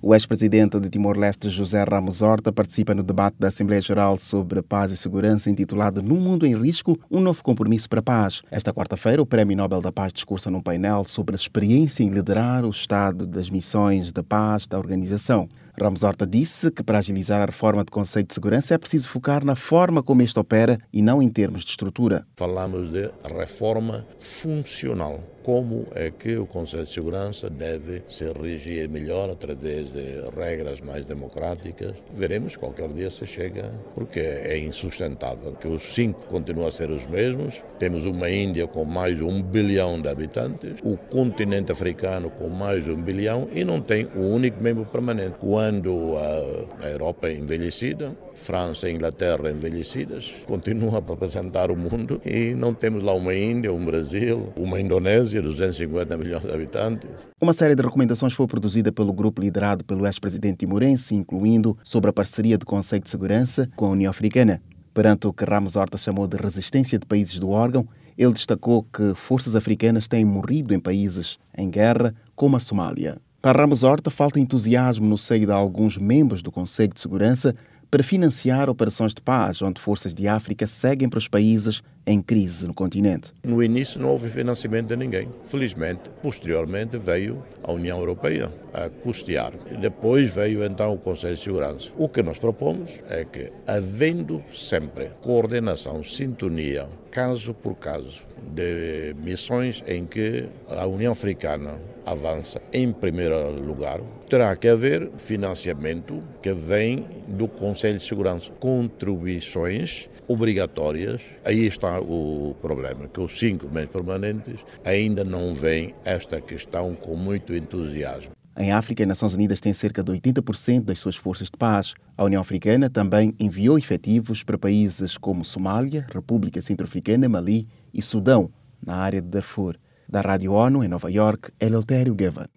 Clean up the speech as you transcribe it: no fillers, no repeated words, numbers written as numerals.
O ex-presidente de Timor-Leste, José Ramos Horta, participa no debate da Assembleia Geral sobre Paz e Segurança, intitulado "Num Mundo em Risco, um novo compromisso para a paz". Esta quarta-feira, o Prémio Nobel da Paz discursa num painel sobre a experiência em liderar o estado das missões de paz da organização. Ramos Horta disse que para agilizar a reforma do Conselho de Segurança é preciso focar na forma como este opera e não em termos de estrutura. Falamos de reforma funcional. Como é que o Conselho de Segurança deve se regir melhor através de regras mais democráticas? Veremos qualquer dia se chega, porque é insustentável que os 5 continuam a ser os mesmos. Temos uma Índia com mais de 1 bilhão de habitantes, o continente africano com mais de 1 bilhão e não tem um único membro permanente. Quando a Europa é envelhecida, França e Inglaterra envelhecidas, continuam a representar o mundo e não temos lá uma Índia, um Brasil, uma Indonésia, 250 milhões de habitantes. Uma série de recomendações foi produzida pelo grupo liderado pelo ex-presidente timorense, incluindo sobre a parceria do Conselho de Segurança com a União Africana. Perante o que Ramos Horta chamou de resistência de países do órgão, ele destacou que forças africanas têm morrido em países em guerra, como a Somália. Para Ramos Horta, falta entusiasmo no seio de alguns membros do Conselho de Segurança para financiar operações de paz, onde forças de África seguem para os países em crise no continente. No início não houve financiamento de ninguém. Felizmente, posteriormente veio a União Europeia a custear. Depois veio então o Conselho de Segurança. O que nós propomos é que, havendo sempre coordenação, sintonia, caso por caso, de missões em que a União Africana avança em primeiro lugar, terá que haver financiamento que vem do Conselho de Segurança, contribuições obrigatórias. Aí está o problema, que os 5 membros permanentes ainda não veem esta questão com muito entusiasmo. Em África, as Nações Unidas têm cerca de 80% das suas forças de paz. A União Africana também enviou efetivos para países como Somália, República Centro-Africana, Mali e Sudão, na área de Darfur. Da Rádio ONU, em Nova York, Eleutério Guevara.